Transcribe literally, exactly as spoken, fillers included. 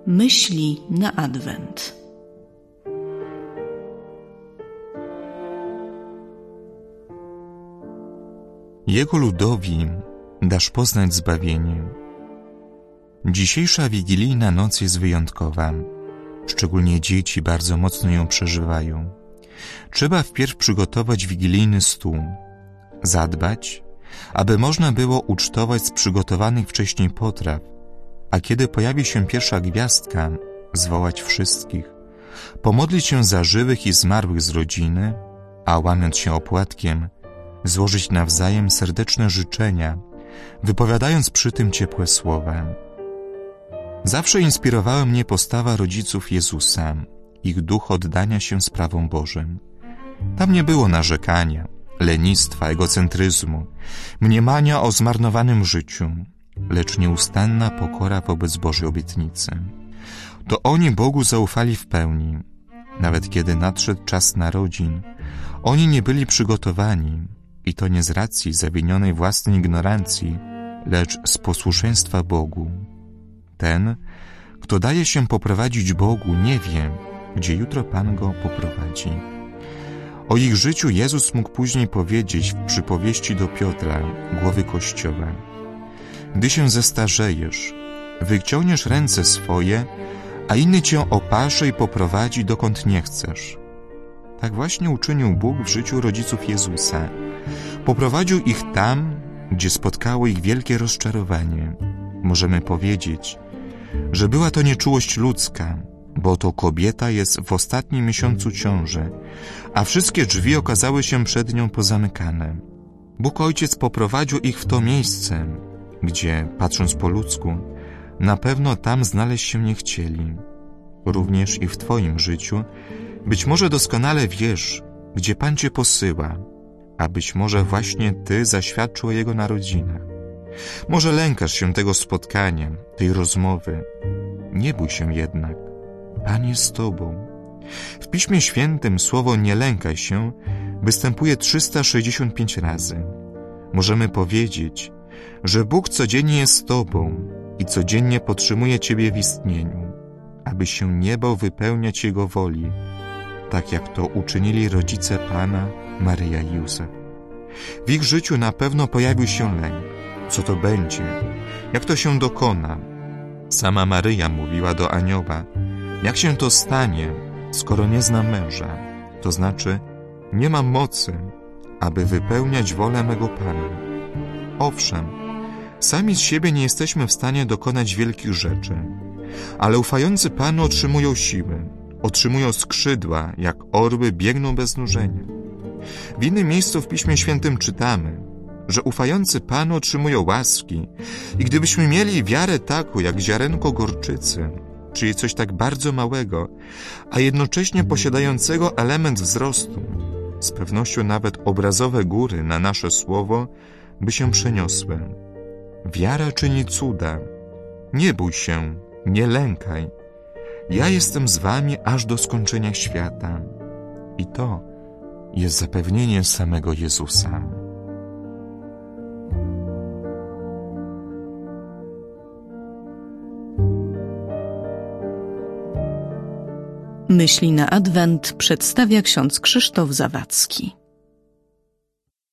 Myśli na Adwent. Jego ludowi dasz poznać zbawienie. Dzisiejsza wigilijna noc jest wyjątkowa. Szczególnie dzieci bardzo mocno ją przeżywają. Trzeba wpierw przygotować wigilijny stół, zadbać, aby można było ucztować z przygotowanych wcześniej potraw, a kiedy pojawi się pierwsza gwiazdka, zwołać wszystkich, pomodlić się za żywych i zmarłych z rodziny, a łamiąc się opłatkiem, złożyć nawzajem serdeczne życzenia, wypowiadając przy tym ciepłe słowa. Zawsze inspirowała mnie postawa rodziców Jezusa, ich duch oddania się sprawom Bożym. Tam nie było narzekania, lenistwa, egocentryzmu, mniemania o zmarnowanym życiu, lecz nieustanna pokora wobec Bożej obietnicy. To oni Bogu zaufali w pełni. Nawet kiedy nadszedł czas narodzin, oni nie byli przygotowani, i to nie z racji zawinionej własnej ignorancji, lecz z posłuszeństwa Bogu. Ten, kto daje się poprowadzić Bogu, nie wie, gdzie jutro Pan go poprowadzi. O ich życiu Jezus mógł później powiedzieć w przypowieści do Piotra, głowy Kościoła: gdy się zestarzejesz, wyciągniesz ręce swoje, a inny cię opasze i poprowadzi dokąd nie chcesz. Tak właśnie uczynił Bóg w życiu rodziców Jezusa. Poprowadził ich tam, gdzie spotkało ich wielkie rozczarowanie. Możemy powiedzieć, że była to nieczułość ludzka, bo to kobieta jest w ostatnim miesiącu ciąży, a wszystkie drzwi okazały się przed nią pozamykane. Bóg Ojciec poprowadził ich w to miejsce, gdzie, patrząc po ludzku, na pewno tam znaleźć się nie chcieli. Również i w Twoim życiu być może doskonale wiesz, gdzie Pan Cię posyła, a być może właśnie Ty zaświadczył o Jego narodzinach. Może lękasz się tego spotkania, tej rozmowy. Nie bój się jednak. Pan jest z Tobą. W Piśmie Świętym słowo „nie lękaj się” występuje trzysta sześćdziesiąt pięć razy. Możemy powiedzieć, że Bóg codziennie jest z Tobą i codziennie podtrzymuje Ciebie w istnieniu, aby się nie bał wypełniać Jego woli, tak jak to uczynili rodzice Pana, Maryja i Józef. W ich życiu na pewno pojawił się lęk. Co to będzie? Jak to się dokona? Sama Maryja mówiła do anioła: jak się to stanie, skoro nie znam męża? To znaczy, nie mam mocy, aby wypełniać wolę mego Pana. Owszem, sami z siebie nie jesteśmy w stanie dokonać wielkich rzeczy, ale ufający Panu otrzymują siły, otrzymują skrzydła, jak orły biegną bez nużenia. W innym miejscu w Piśmie Świętym czytamy, że ufający Panu otrzymują łaski i gdybyśmy mieli wiarę taką jak ziarenko gorczycy, czyli coś tak bardzo małego, a jednocześnie posiadającego element wzrostu, z pewnością nawet obrazowe góry na nasze słowo by się przeniosły. Wiara czyni cuda. Nie bój się, nie lękaj. Ja jestem z wami aż do skończenia świata. I to jest zapewnienie samego Jezusa. Myśli na Adwent przedstawia ksiądz Krzysztof Zawadzki.